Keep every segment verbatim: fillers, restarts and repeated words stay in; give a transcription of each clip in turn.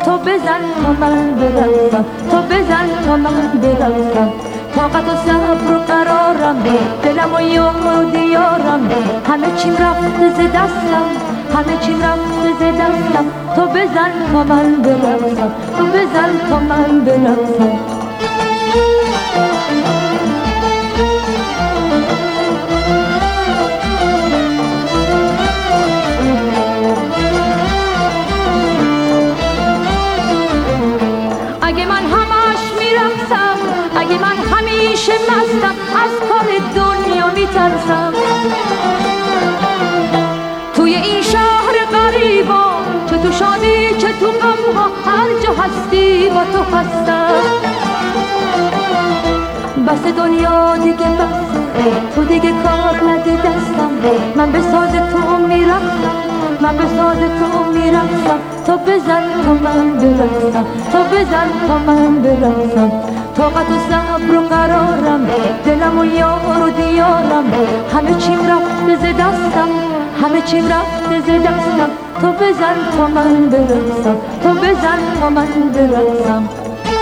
تو بزن تا من برقصم، تو بزن تا من برقصم. طاقت و صبر و قرارم، دلم و یار و دیارم، همه چیم رفته ز دستم، همه چیم رفته ز دستم. تو بزن تا من برقصم، تو بزن تا من برقصم. اگه من همش میرقصم، اگه من همیشه مستم، از کار دنیا میترسم. توی این شهر غریبا، چه تو شادی چه تو غمها، هر جا هستی با تو هستم. بس دنیا دیگه بسه، تو دیگه کار نده دستم. من به ساز تو میرقصم، من به ساز تو میرقصم. تو بزن تا من برقصم، تو بزن تا من برقصم. طاقت و صبر و قرارم، دلم و یار و دیارم، همه چیم رفته ز دستم، همه چیم رفته ز دستم. تو بزن تا من برقصم، تو بزن تا من برقصم.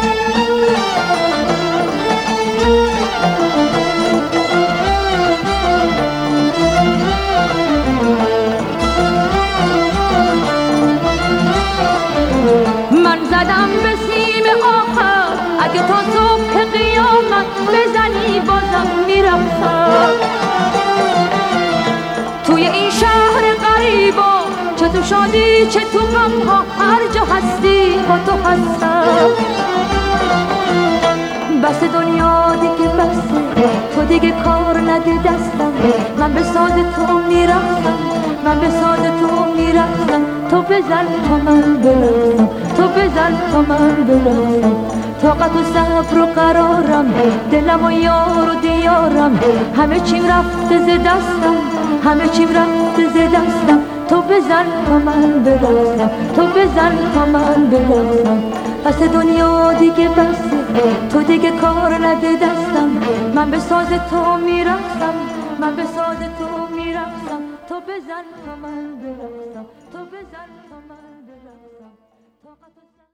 من زدم به سیم آخر، اگه تا صبح قیامت بزنی بازم میرقصم. توی این شهر غریبا، چه تو شادی چه تو غمها، هر جا هستی با تو هستم. بس دنیا دیگه بسه، تو دیگه کار نده دستم. من به ساز تو میرقصم، من به ساز تو میرقصم. تو بزن تا من برقصم، تو بزن تا من برقصم. طاقت و صبر و قرارم، دلم و یار و دیارم، همه چیم رفته ز دستم، همه چیم رفته ز دستم. تو بزن تا من برقصم، تو بزن تا من برقصم. پس دنیا دیگه بسه، تو دیگه کار نده دستم. من به ساز تو میرقصم، من به ساز تو میرقصم. تو بزن تا من برقصم، تو بزن تا من برقصم.